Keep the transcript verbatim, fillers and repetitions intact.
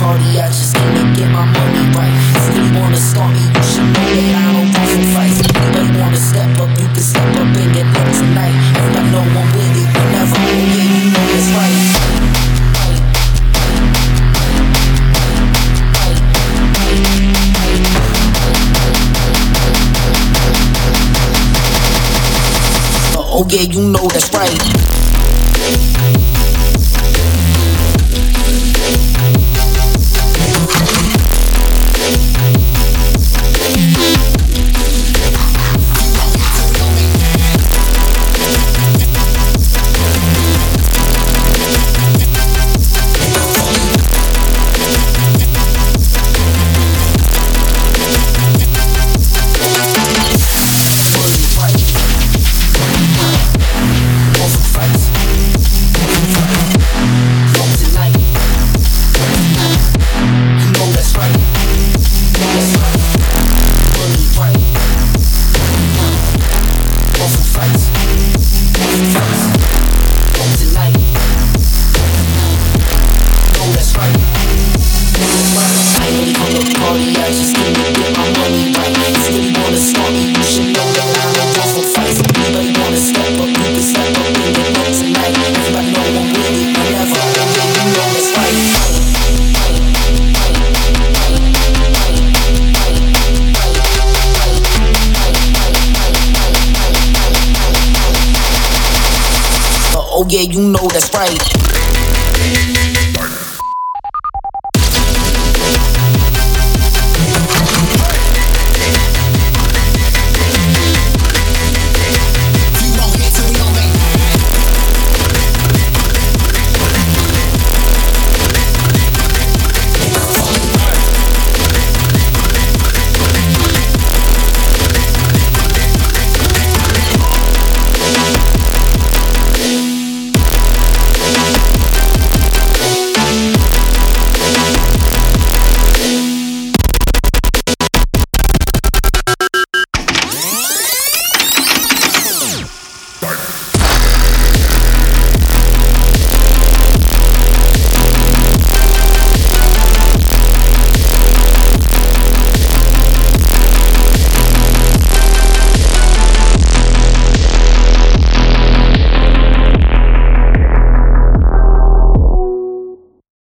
party, I just came to get my money right. Still wanna start me, you should know that I don't run from fights. Anybody wanna step up, you can step up and get love tonight. If I know I'm with it, whenever I'm with it, you know it's right. Oh yeah, you know that's right. Oh yeah, you know that's right.